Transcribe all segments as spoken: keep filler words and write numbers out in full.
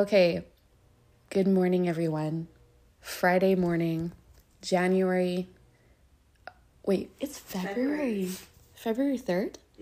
Okay, good morning, everyone. Friday morning, January... Wait, it's February. February third? Yeah.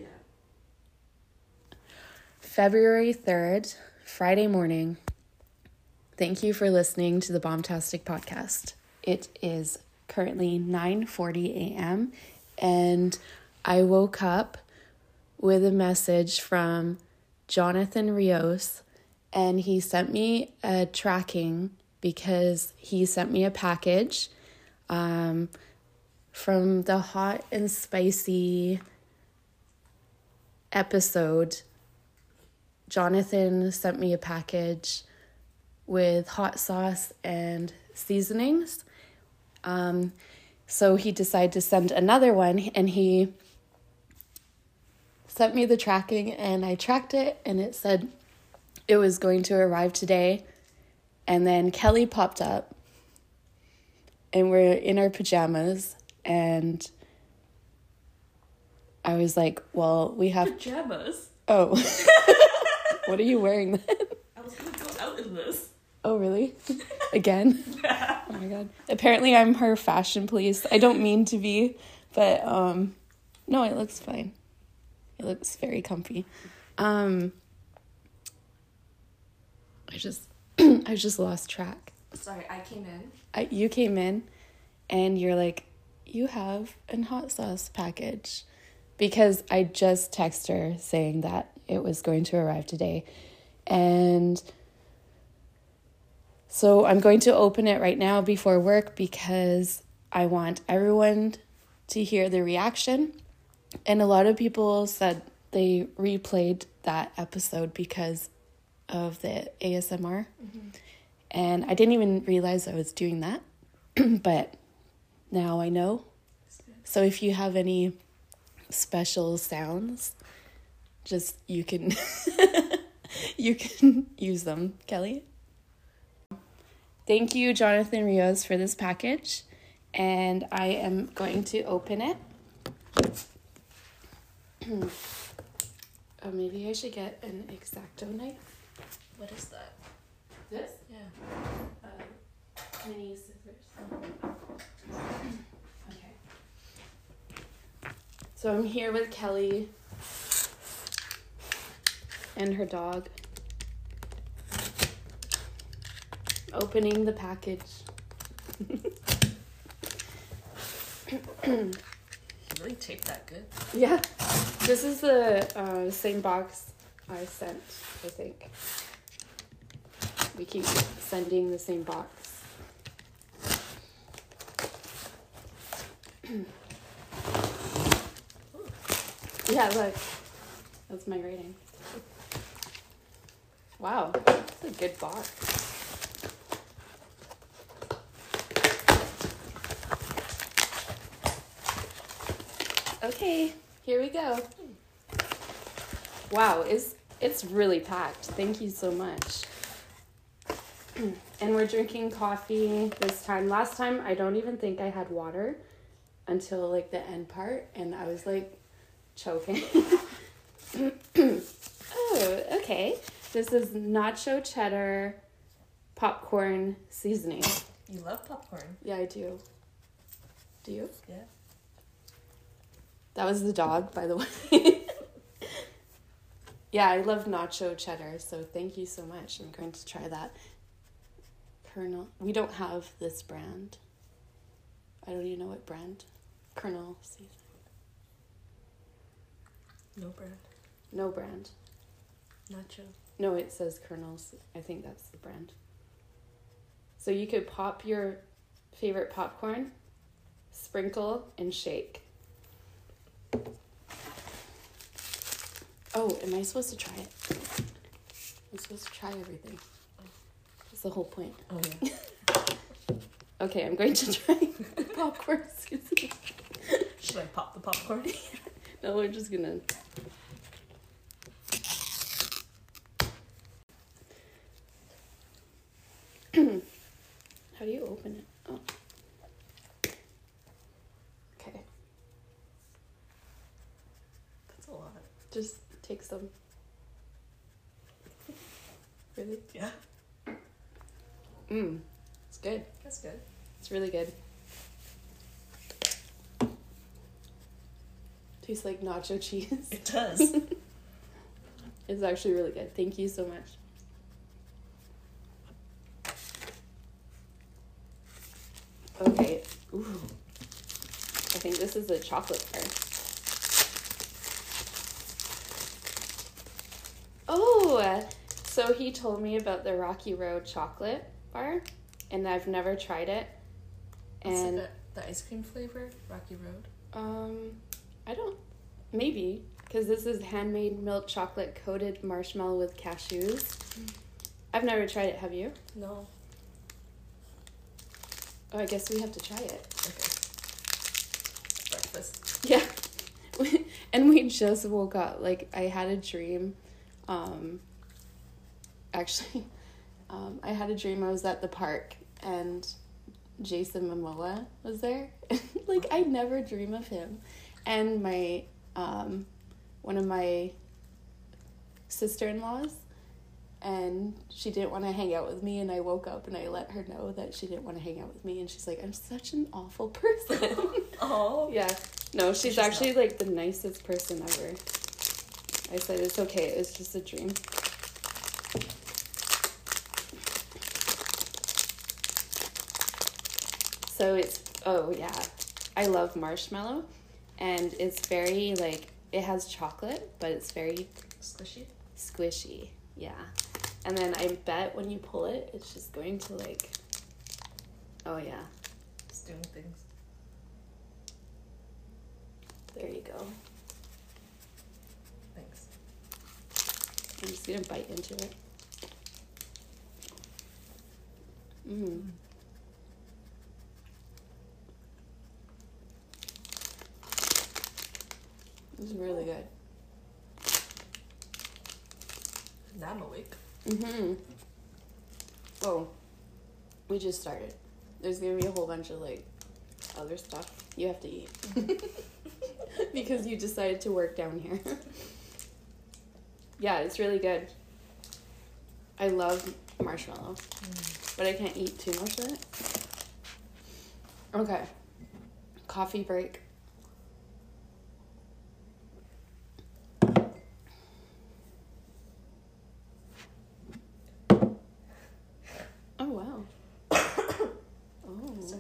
February third, Friday morning. Thank you for listening to the Bombtastic Podcast. It is currently nine forty a.m. and I woke up with a message from Jonathan Rios, and he sent me a tracking because he sent me a package um, from the hot and spicy episode. Jonathan sent me a package with hot sauce and seasonings. Um, so he decided to send another one, and he sent me the tracking, and I tracked it, and it said it was going to arrive today. And then Kelly popped up, and we're in our pajamas, and I was like, well, we have... Pajamas? Oh. What are you wearing then? I was going to go out in this. Oh, really? Again? Yeah. Oh my god. Apparently I'm her fashion police. I don't mean to be, but um, no, it looks fine. It looks very comfy. Um, I just, I just lost track. Sorry, I came in. I, you came in, and you're like, you have a hot sauce package, because I just texted her saying that it was going to arrive today, and so I'm going to open it right now before work because I want everyone to hear the reaction. And a lot of people said they replayed that episode because of the A S M R. Mm-hmm. And I didn't even realize I was doing that. But now I know. So if you have any special sounds, just you can you can use them, Kelly. Thank you, Jonathan Rios, for this package. And I am going to open it. Oh, maybe I should get an X-Acto knife. What is that? This? Yeah. Uh, mini scissors. Okay. So I'm here with Kelly and her dog, opening the package. You really taped that good. Yeah. This is the uh, same box I sent, I think. We keep sending the same box. Yeah, look. That's my rating. Wow, that's a good box. Okay, here we go. Wow, it's, it's really packed. Thank you so much. And we're drinking coffee this time. Last time, I don't even think I had water until like the end part, and I was like choking. Oh, okay. This is nacho cheddar popcorn seasoning. You love popcorn. Yeah, I do. Do you? Yeah. That was the dog, by the way. Yeah, I love nacho cheddar, so thank you so much. I'm going to try that. Colonel. We don't have this brand. I don't even know what brand. Colonel seasoning. No brand. No brand. Nacho. No, it says Colonel's. I think that's the brand. So you could pop your favorite popcorn, sprinkle, and shake. Oh, am I supposed to try it? I'm supposed to try everything. That's the whole point. Oh, yeah. Okay, I'm going to try the popcorn seasoning. Should I pop the popcorn? No, we're just gonna... How do you open it? Oh. Okay. That's a lot. Just take some. Really? Yeah. Mmm. It's good. That's good. It's really good. Tastes like nacho cheese. It does. It's actually really good. Thank you so much. Okay. Ooh. I think this is a chocolate bar. Oh, so he told me about the Rocky Road chocolate bar, and I've never tried it. And What's the, the ice cream flavor? Rocky Road? um, I don't, maybe, because this is handmade milk chocolate coated marshmallow with cashews. Mm. I've never tried it. Have you? No. Oh, I guess we have to try it. Okay. Breakfast. Yeah. And we just woke up. Like, I had a dream. Um, actually, um, I had a dream I was at the park and Jason Momoa was there. Like, I never dream of him. And my, um, one of my sister-in-laws, and she didn't want to hang out with me, and I woke up and I let her know that she didn't want to hang out with me, and she's like, I'm such an awful person. Oh. Yeah. No, she's, She's actually not. like the nicest person ever. I said, it's okay, it's just a dream. So it's, oh yeah, I love marshmallow, and it's very like, it has chocolate, but it's very Squishy? squishy, yeah. And then I bet when you pull it, it's just going to like, oh yeah, It's doing things. there you go. Thanks. I'm just gonna bite into it. Mmm. This is really good. Now I'm awake. Mm-hmm. Oh, we just started. There's gonna be a whole bunch of like other stuff you have to eat because you decided to work down here. Yeah, it's really good. I love marshmallow, mm. but I can't eat too much of it. Okay, coffee break. Oh, wow. Oh.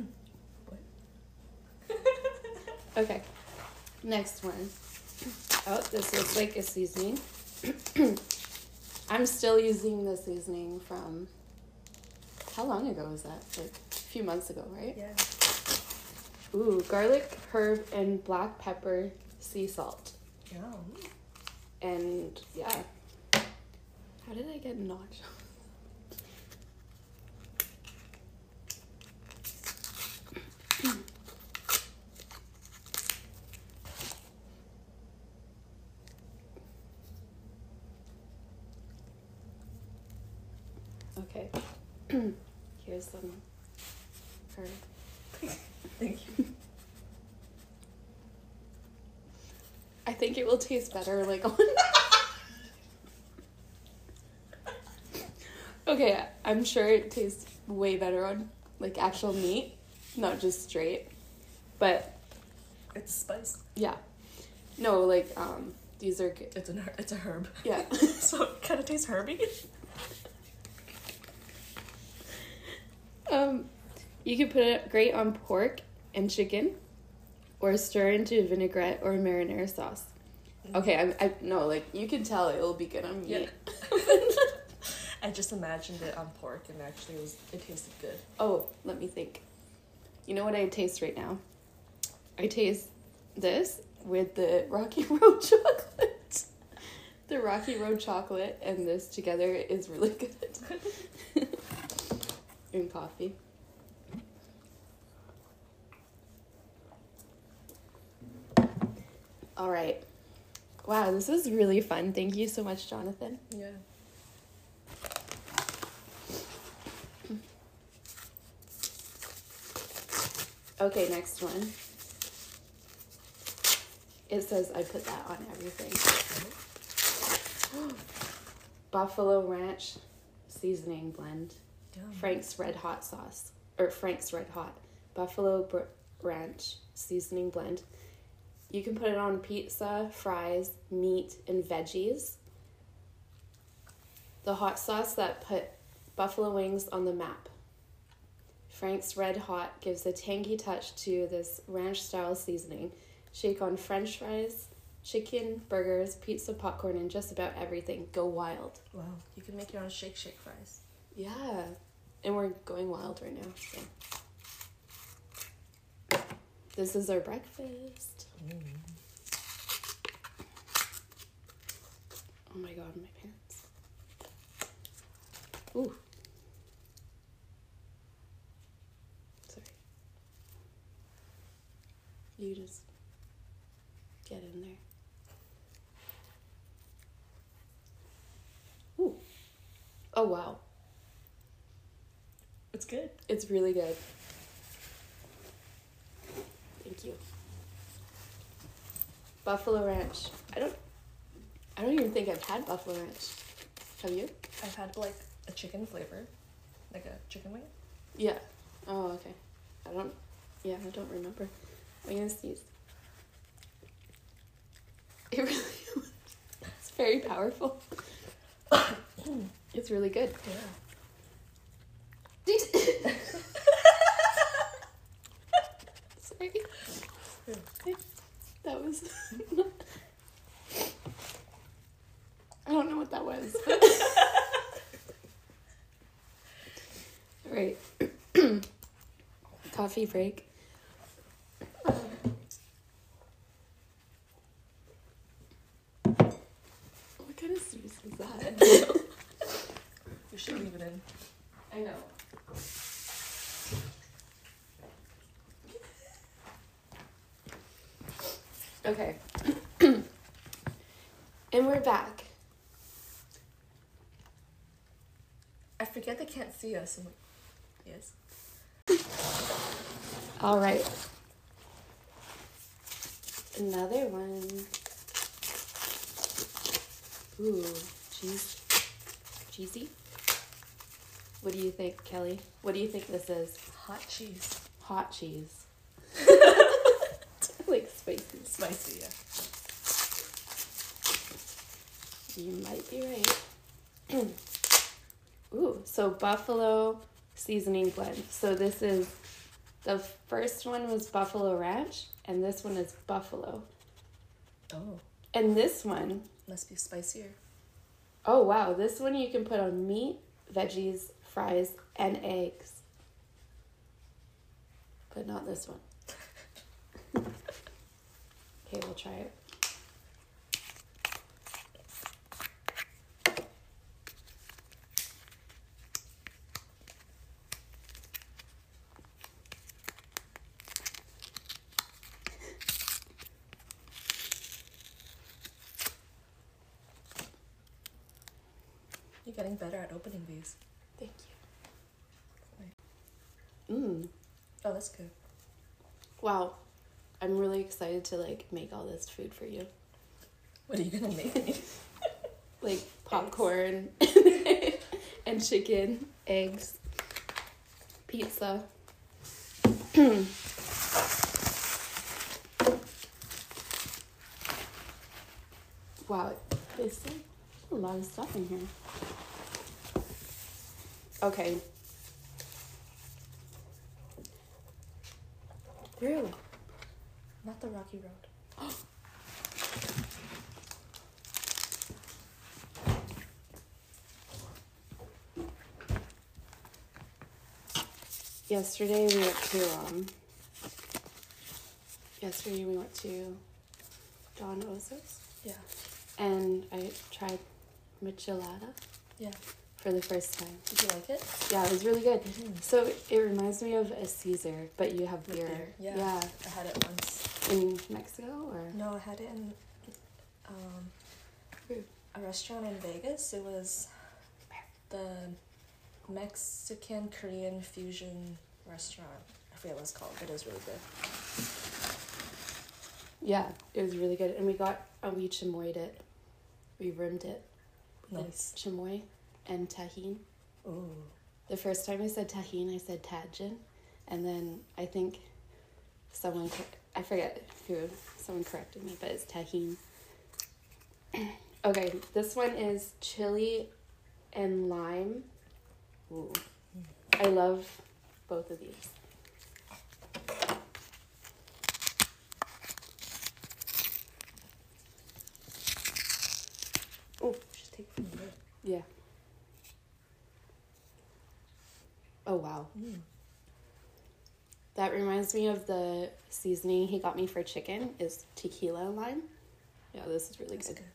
Okay, next one. Oh, this looks like a seasoning. I'm still using the seasoning from, how long ago was that? Like a few months ago, right? Yeah. Ooh, garlic, herb, and black pepper sea salt. Yum. And yeah. How did I get nacho? Okay. Here's some herb. Thank you. I think it will taste better like on. Okay, I'm sure it tastes way better on like actual meat, not just straight. But It's spice. yeah. No, like um these are good. It's an her- it's a herb. Yeah. So it kind of tastes herby. Um you can put it great on pork and chicken, or stir into vinaigrette or marinara sauce. Okay, I I no, like you can tell it'll be good on meat. Yeah. I just imagined it on pork, and actually it was it tasted good. Oh, let me think. You know what I taste right now? I taste this with the Rocky Road chocolate. The Rocky Road chocolate and this together is really good. And coffee. All right. Wow, this is really fun. Thank you so much, Jonathan. Yeah. Okay, next one. It says I put that on everything. Buffalo Ranch seasoning blend. Yum. Frank's Red Hot sauce, or Frank's Red Hot Buffalo Br- Ranch seasoning blend. You can put it on pizza, fries, meat, and veggies. The hot sauce that put buffalo wings on the map. Frank's Red Hot gives a tangy touch to this ranch-style seasoning. Shake on french fries, chicken, burgers, pizza, popcorn, and just about everything. Go wild. Wow, you can make your own shake shake fries. Yeah. And we're going wild right now. So. This is our breakfast. Mm. Oh my god, my pants. Ooh. Sorry. You just get in there. Ooh. Oh wow. It's good. It's really good. Thank you. Buffalo Ranch. I don't I don't even think I've had Buffalo Ranch. Have you? I've had like a chicken flavor, like a chicken wing. Yeah. Oh, okay. I don't yeah, I don't remember. I'm gonna sneeze. It really it's very powerful. It's really good. Yeah. Sorry. That was I don't know what that was. All right. Coffee break. What kind of sneeze was that? We should leave it in. I know. Okay. And we're back. I forget they can't see us. I'm like, yes. All right. Another one. Ooh, cheese. Cheesy? What do you think, Kelly? What do you think this is? Hot cheese. Hot cheese. Like spicy. Spicy, yeah. You might be right. Ooh, so buffalo seasoning blend. So this is, the first one was Buffalo Ranch, and this one is buffalo. Oh. And this one, Must be spicier. oh wow, this one you can put on meat, veggies, fries, and eggs. But not this one. Okay, we'll try it. You're getting better at opening these. Thank you. Mmm. Oh, that's good. Wow. I'm really excited to like make all this food for you. What are you gonna make me? Like popcorn and chicken, eggs, pizza. Wow, there's a lot of stuff in here. Okay. Really? Not the rocky road. Yesterday we went to um. Yesterday we went to Don Osa's. Yeah. And I tried michelada Yeah. for the first time. Did you like it? Yeah, it was really good. Mm-hmm. So it reminds me of a Caesar, but you have With beer. beer, yeah. Yeah. I had it once. In Mexico or? No, I had it in um, Ooh. a restaurant in Vegas. It was the Mexican Korean fusion restaurant. I forget what it's called, but it was really good. Yeah, it was really good. And we got, uh, we chamoyed it. We rimmed it. Nice. With chamoy and tahine. Ooh. The first time I said tahine, I said tajin. And then I think someone, I forget who, someone corrected me, but it's tahine. Okay, this one is chili and lime. Ooh. I love both of these. Oh, just take it from the lid. Yeah. Oh, wow. Mm. That reminds me of the seasoning he got me for chicken is tequila and lime. Yeah, this is really That's good.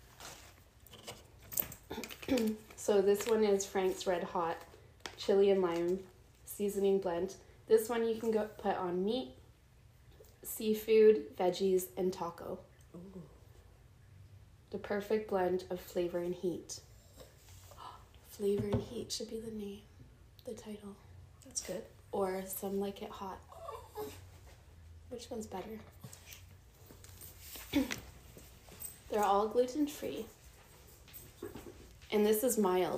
good. So this one is Frank's Red Hot chili and lime seasoning blend. This one you can go put on meat, seafood, veggies, and taco. Ooh. The perfect blend of flavor and heat. Flavor and heat should be the name, the title. That's good. Or Some Like It Hot. Which one's better? They're all gluten-free. And this is mild.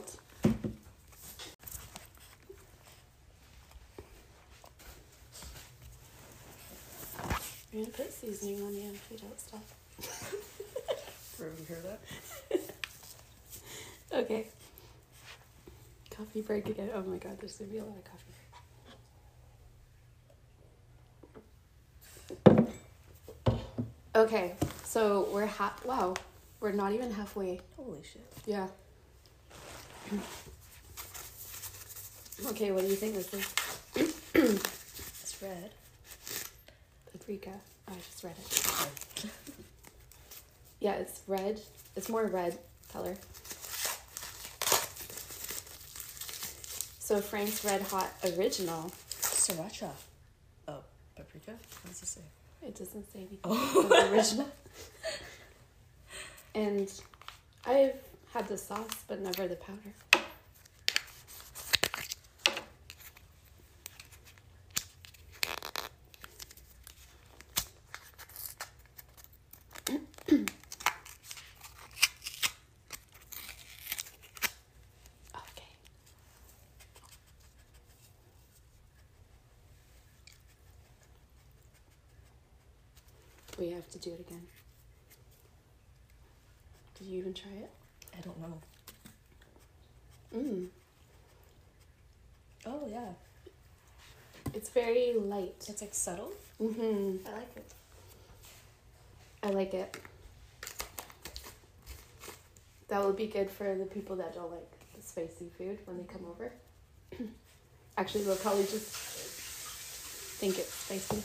I'm gonna put seasoning on you if you don't stop. Have you heard that? Okay. Coffee break again. Oh my god, there's gonna be a lot of coffee break. Okay, so we're half. Wow, we're not even halfway. Holy shit. Yeah. Okay, what do you think this is? It's red. Paprika. Oh, I just read it. Yeah, it's red. It's more red color. So Frank's Red Hot Original. Sriracha. Oh, paprika? What does it say? It doesn't say anything. Oh. It says original. And I've had the sauce, but never the powder. Okay. We have to do it again. Did you even try it? I don't know. Mmm. Oh, yeah. It's very light. It's like subtle. Mm-hmm. I like it. I like it. That would be good for the people that don't like the spicy food when they come over. Actually, they'll probably just think it's spicy.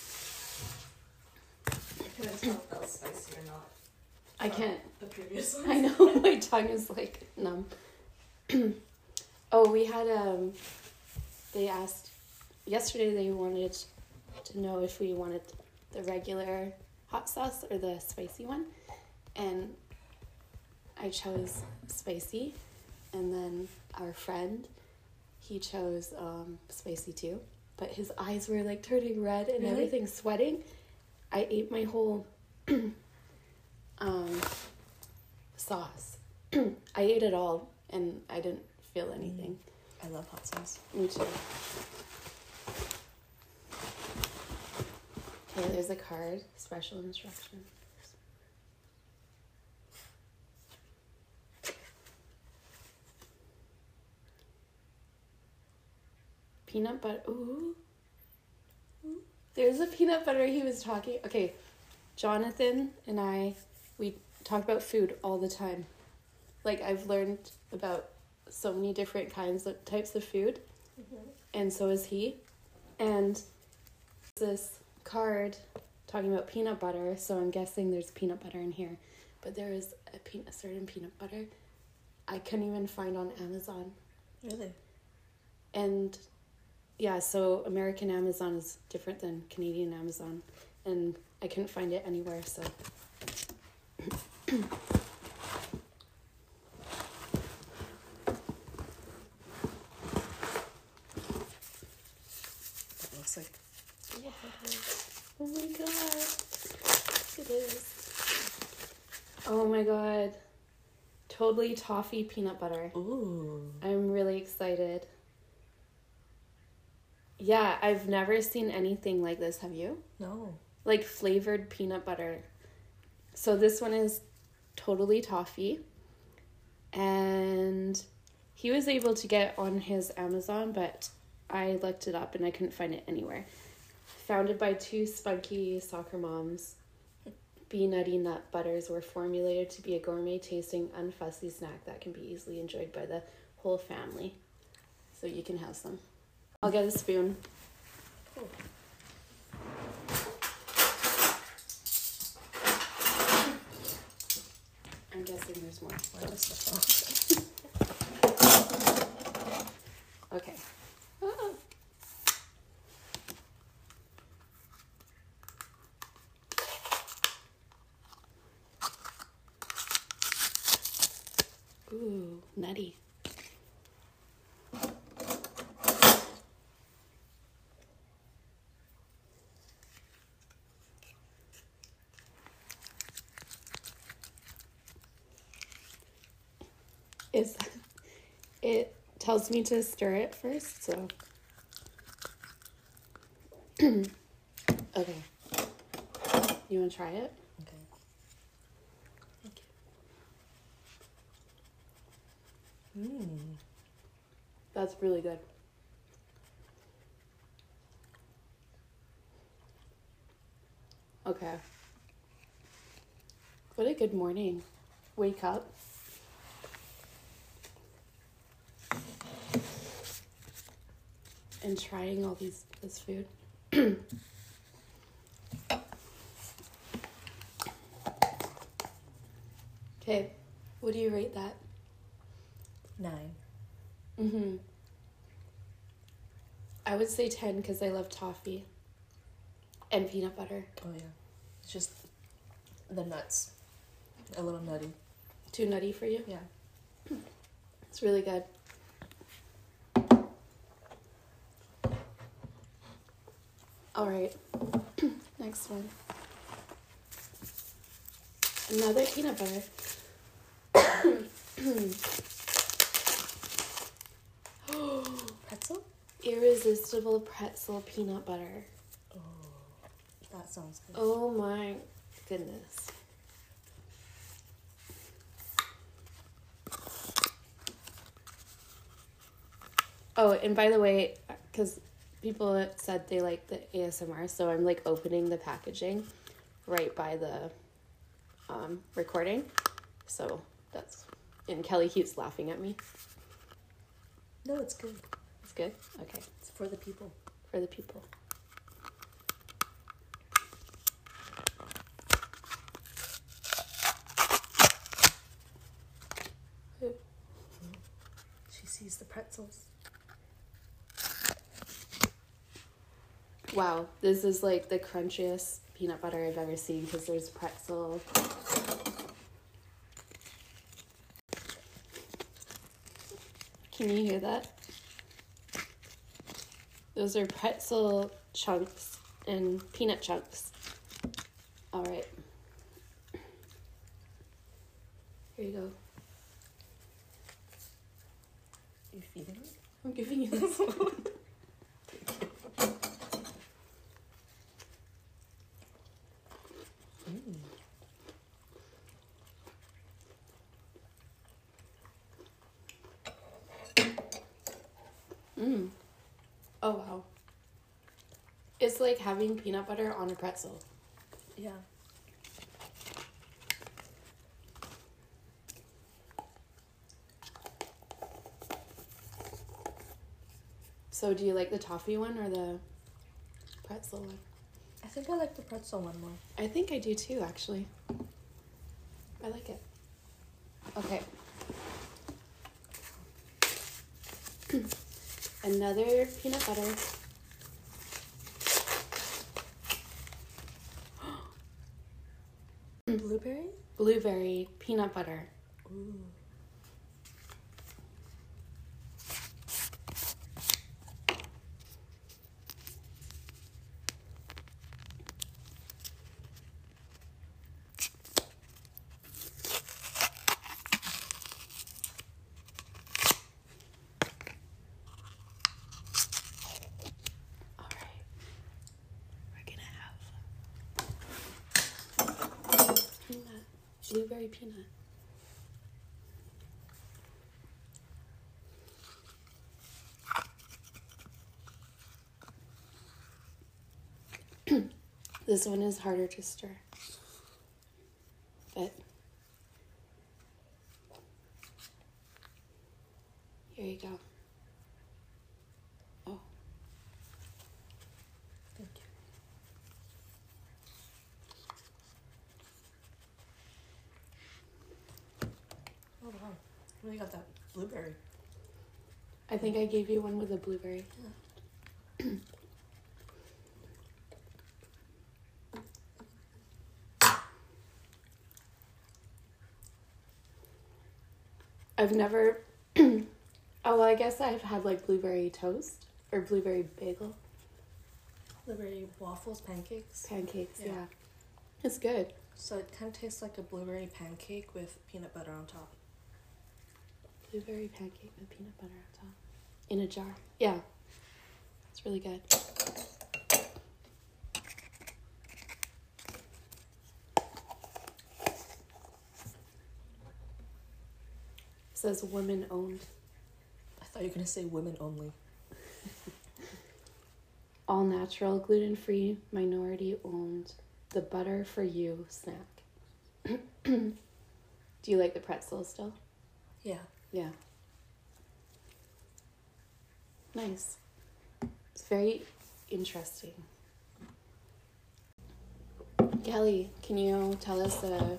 I couldn't tell if that was spicy or not. I can't. The previous one. I know, my tongue is like numb. Oh, we had, um, they asked, yesterday they wanted to know if we wanted the regular hot sauce or the spicy one. And I chose spicy. And then our friend, he chose um, spicy too. But his eyes were like turning red and Really? everything sweating. I ate my whole um, sauce. I ate it all and I didn't feel anything. I love hot sauce. Me too. Okay, there's a card. Special instructions. Peanut butter. Ooh. Ooh. There's a peanut butter he was talking. Okay, Jonathan and I, we talk about food all the time. Like, I've learned about so many different kinds of types of food. Mm-hmm. And so is he. And this card talking about peanut butter, so I'm guessing there's peanut butter in here. But there is a, pe- a certain peanut butter I couldn't even find on Amazon. Really? And yeah, so American Amazon is different than Canadian Amazon. And I couldn't find it anywhere, so. It looks like. Yeah. Oh my god. It is. Oh my god. Totally toffee peanut butter. Ooh. I'm really excited. Yeah, I've never seen anything like this. Have you? No. Like flavored peanut butter. So this one is totally toffee. And he was able to get on his Amazon, but I looked it up and I couldn't find it anywhere. Founded by two spunky soccer moms, Bee Nutty Nut Butters were formulated to be a gourmet tasting, unfussy snack that can be easily enjoyed by the whole family. So you can have some. I'll get a spoon. Cool. I'm guessing there's more. Why does the phone? Okay. Ah. Ooh, nutty. Is it tells me to stir it first, so okay. You want to try it? Okay. Thank you. Mmm. That's really good. Okay. What a good morning. Wake up. And trying all these this food. Okay, what do you rate that? Nine. Mm-hmm. I would say ten because I love toffee and peanut butter. Oh yeah. It's just the nuts. A little nutty. Too nutty for you? Yeah. It's really good. All right, next one. Another peanut butter. Pretzel? Irresistible pretzel peanut butter. Oh, that sounds good. Oh my goodness. Oh, and by the way, because people said they like the A S M R, so I'm like opening the packaging right by the um, recording. So that's, and Kelly keeps laughing at me. No, it's good. It's good? Okay. It's for the people. For the people. She sees the pretzels. Wow, this is like the crunchiest peanut butter I've ever seen because there's pretzel. Can you hear that? Those are pretzel chunks and peanut chunks. All right. Here you go. You feeding me? I'm giving you this one. Mmm. Oh, wow. It's like having peanut butter on a pretzel. Yeah. So do you like the toffee one or the pretzel one? I think I like the pretzel one more. I think I do too, actually. I like it. Okay. Another peanut butter. Blueberry? Blueberry peanut butter. Ooh. blueberry peanut. This one is harder to stir. But here you go. Oh. Thank you. Oh wow. Really got that blueberry. I think I gave you one with a blueberry. Yeah. I've never oh well, I guess I've had like blueberry toast or blueberry bagel. Blueberry waffles, pancakes. Pancakes, yeah. Yeah. It's good. So it kind of tastes like a blueberry pancake with peanut butter on top. Blueberry pancake with peanut butter on top. In a jar. Yeah. It's really good. It says women owned. I thought you were going to say women only. All natural, gluten free, minority owned. The butter for you snack. Do you like the pretzel still? Yeah. Yeah. Nice. It's very interesting. Kelly, can you tell us a,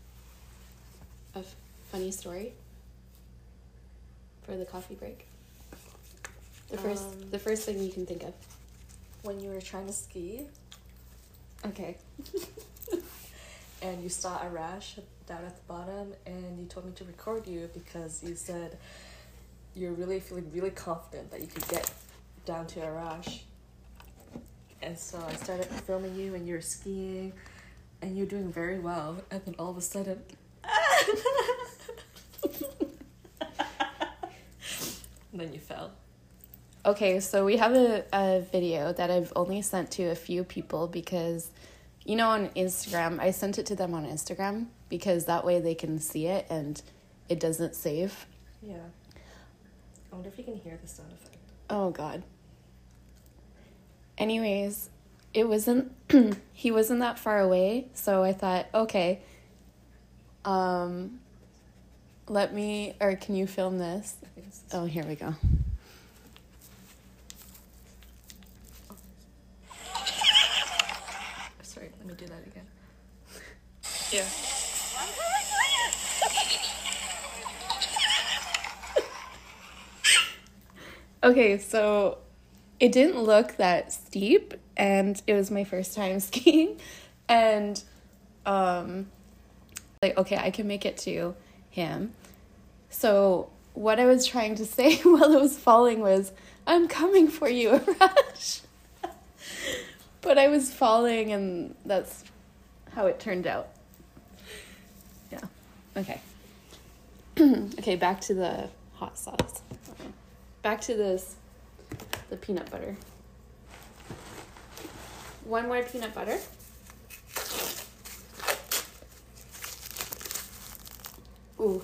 a f- funny story for the coffee break? The first, Um, the first thing you can think of. When you were trying to ski Okay. and you saw a rash down at the bottom and you told me to record you because you said you're really feeling really confident that you could get down to a rash. And so I started filming you and you were skiing and you're doing very well, and then all of a sudden and then you fell. Okay, so we have a, a video that I've only sent to a few people because, you know, on Instagram, I sent it to them on Instagram because that way they can see it and it doesn't save. Yeah. I wonder if you can hear the sound effect. Oh, God. Anyways, it wasn't, he wasn't that far away, so I thought, okay, um, let me, or can you film this? I think it's Oh, here we go. Sorry, let me do that again. Yeah. Okay, so it didn't look that steep, and it was my first time skiing, and um, like, okay, I can make it to him. So what I was trying to say while I was falling was, I'm coming for you, Arash. But I was falling, and that's how it turned out. Yeah. Okay. Okay, back to the hot sauce. Back to this, the peanut butter. One more peanut butter. Ooh.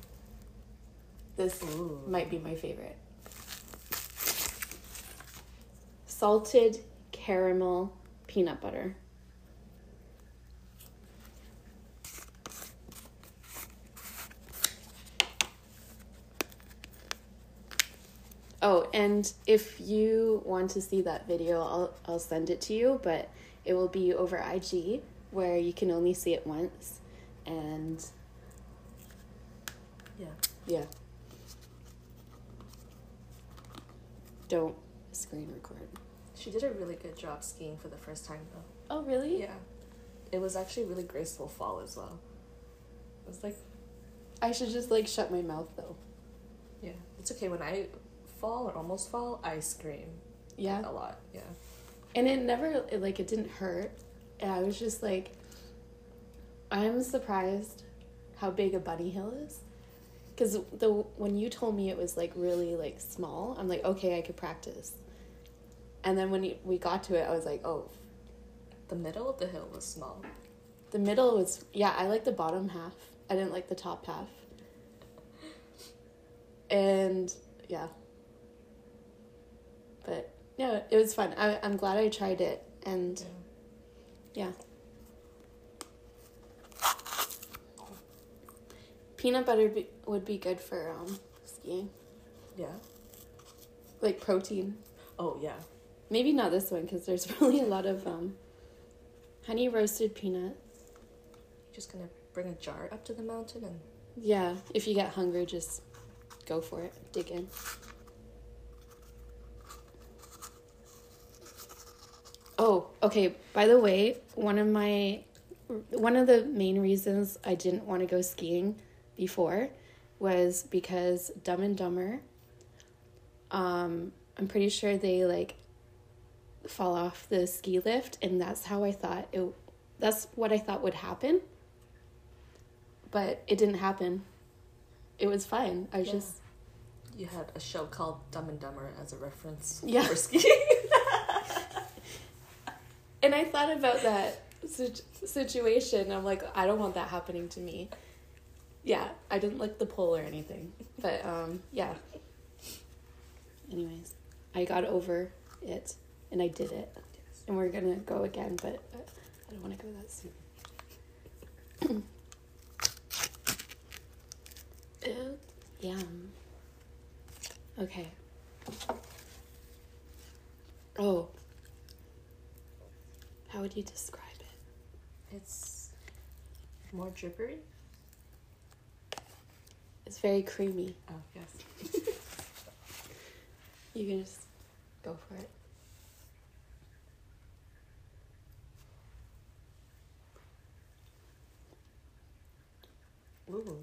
This Ooh. might be my favorite. Salted caramel peanut butter. Oh, and if you want to see that video, I'll I'll send it to you, but it will be over I G where you can only see it once. And Yeah. yeah. Don't screen record. She did a really good job skiing for the first time though. Oh, really? Yeah. It was actually a really graceful fall as well. It was like, I should just like shut my mouth though. yeah. It's okay when I fall or almost fall, I scream. Yeah. A lot, yeah. And it never, it, like, it didn't hurt. And I was just like, I'm surprised how big a bunny hill is. Because the when you told me it was, like, really, like, small, I'm like, okay, I could practice. And then when you, we got to it, I was like, oh. The middle of the hill was small. The middle was, yeah, I like the bottom half. I didn't like the top half. And yeah. But yeah, it was fun. I, I'm glad I tried it. And yeah. Peanut butter be, would be good for um skiing. Yeah. Like protein. Oh, yeah. Maybe not this one because there's really a lot of um honey roasted peanut. Just gonna bring a jar up to the mountain and... Yeah, if you get hungry, just go for it. Dig in. Oh, okay. By the way, one of my... One of the main reasons I didn't want to go skiing before was because Dumb and Dumber, um, I'm pretty sure they, like, fall off the ski lift, and that's how I thought it... That's what I thought would happen. But it didn't happen. It was fine. I was Yeah. just... You had a show called Dumb and Dumber as a reference Yeah. for skiing. And I thought about that situ- situation. I'm like, I don't want that happening to me. Yeah, I didn't lick the pole or anything. But, um, yeah. Anyways, I got over it, and I did it. Yes. And we're gonna go again, but uh, I don't want to go that soon. Ew, yum. Okay. Oh. How would you describe it? It's more drippery. It's very creamy. Oh, yes. You can just go for it. Ooh.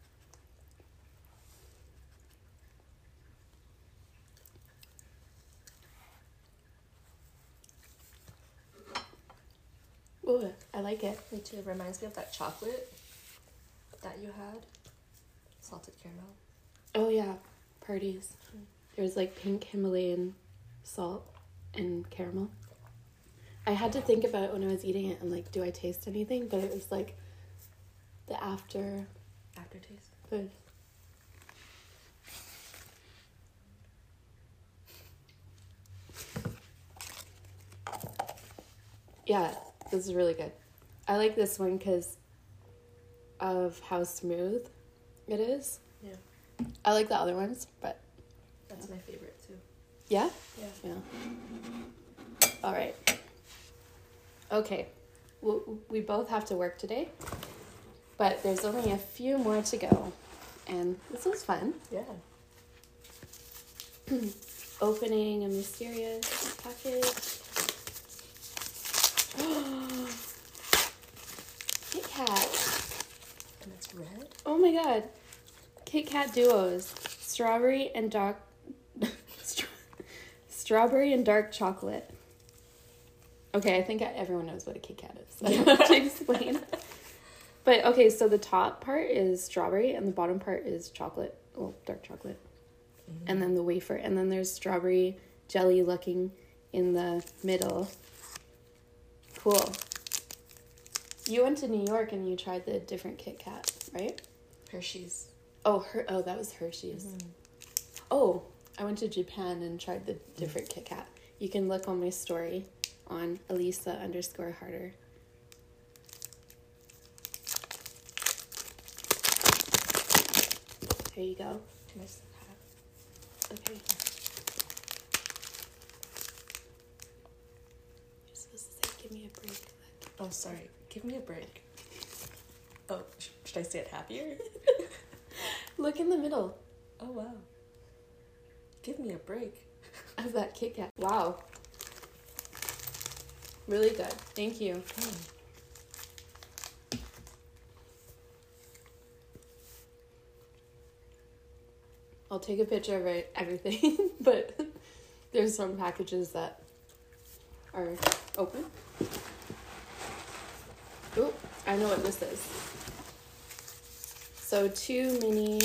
Ooh, I like it. Me too. It reminds me of that chocolate that you had. Salted caramel. Oh yeah, parties. There's like pink Himalayan salt and caramel. I had to think about it when I was eating it. I'm like, do I taste anything? But it was like the after Aftertaste. food. Yeah, this is really good. I like this one because of how smooth it is. Yeah. I like the other ones, but That's my favorite too. yeah? Yeah. Yeah. All right. Okay. Well, we both have to work today, but there's only a few more to go. And this was fun. Yeah. Opening a mysterious package. Kit Kat. And it's red? Oh my god. Kit Kat Duos. Strawberry and dark... Stra- Strawberry and dark chocolate. Okay, I think everyone knows what a Kit Kat is. I don't have to explain. But, okay, so the top part is strawberry and the bottom part is chocolate. Well, dark chocolate. Mm-hmm. And then the wafer. And then there's strawberry jelly looking in the middle. Cool. You went to New York and you tried the different Kit Kat, right? Hershey's. Oh, her. Oh, that was Hershey's. Mm-hmm. Oh, I went to Japan and tried the different Kit Kat. You can look on my story on Elisa underscore Harder. There you go. Nice hat. Okay. You're supposed to say, give me a break. Oh, sorry. Give me a break. Oh, sh- should I say it happier? Look in the middle Oh, wow. Give me a break. of that Kit Kat. Wow. Really good. Thank you. Mm. I'll take a picture of it, everything, but there's some packages that are open. Ooh, I know what this is. So two mini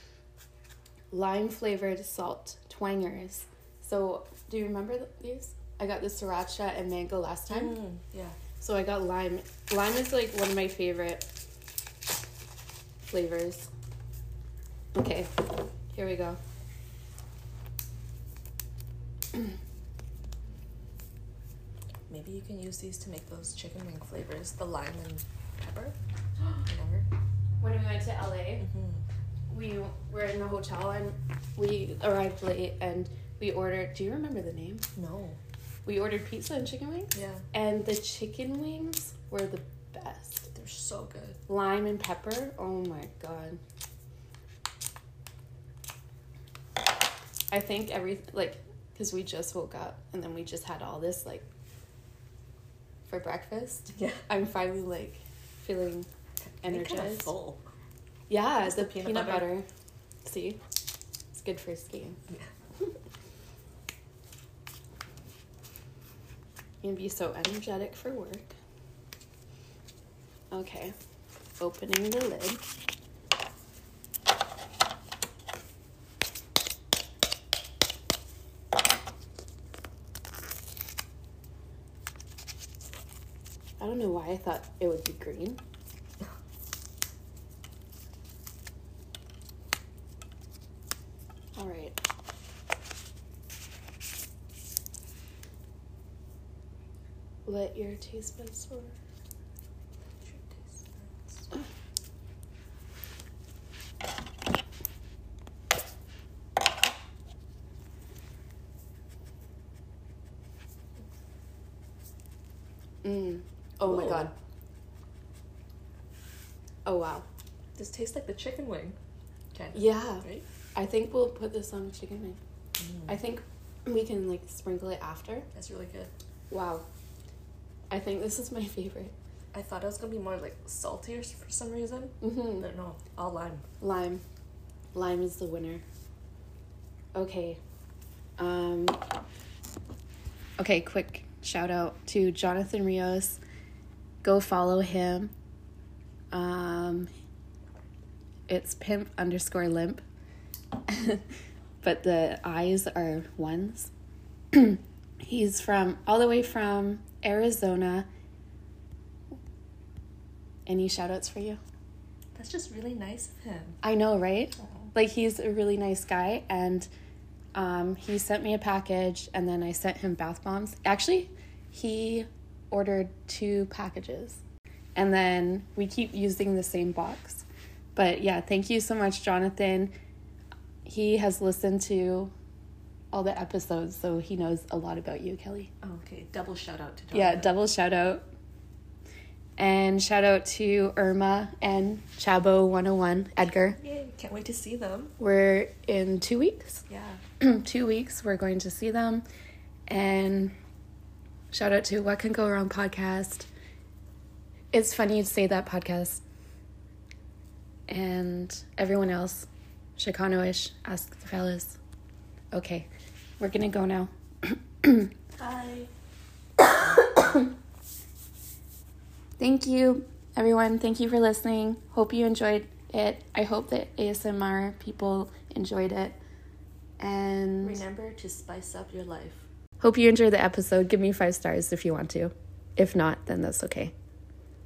lime flavored salt twangers. So do you remember th- these? I got the sriracha and mango last time. Mm, yeah. So I got lime. Lime is like one of my favorite flavors. Okay, here we go. Maybe you can use these to make those chicken wing flavors, the lime and pepper. Remember? When we went to L A, Mm-hmm. we were in the hotel and we arrived late and we ordered, do you remember the name? No. We ordered pizza and chicken wings. Yeah. And the chicken wings were the best. They're so good. Lime and pepper. Oh my god. I think every, like, because we just woke up and then we just had all this, like, for breakfast. Yeah. I'm finally, like, feeling energized. Kind of full. Yeah, Just the, the peanut peanut, butter. butter. See? It's good for skin. Yeah. You're gonna be so energetic for work. Okay. Opening the lid. I don't know why I thought it would be green. All right. Let your taste buds soar. Mm. Oh my Whoa. god. Oh wow. This tastes like the chicken wing. Okay. Yeah. Right? I think we'll put this on chicken wing. Mm. I think we can like sprinkle it after. That's really good. Wow. I think this is my favorite. I thought it was gonna be more like salty or for some reason. Mm-hmm. But no, all lime. Lime. Lime is the winner. Okay. Um Okay, quick shout out to Jonathan Rios. Go follow him. Um it's pimp underscore limp. But the eyes are ones. He's from all the way from Arizona. Any shout outs for you? That's just really nice of him. I know, right? Aw. Like, he's a really nice guy, and um, he sent me a package, and then I sent him bath bombs. Actually, he ordered two packages, and then we keep using the same box. But yeah, thank you so much, Jonathan. He has listened to all the episodes, so he knows a lot about you, Kelly. Oh, okay, double shout out to Jonathan. Yeah, double shout out. And shout out to Irma and Chabo one oh one, Edgar. Yay, can't wait to see them. We're in two weeks. Yeah. two weeks, we're going to see them. And shout out to What Can Go Wrong podcast. It's funny to say that podcast. And everyone else, Chicano-ish, Ask the Fellas. Okay, we're gonna go now. Bye. Thank you, everyone. Thank you for listening. Hope you enjoyed it. I hope that A S M R people enjoyed it. And Remember to spice up your life. hope you enjoyed the episode. Give me five stars if you want to. If not, then that's okay.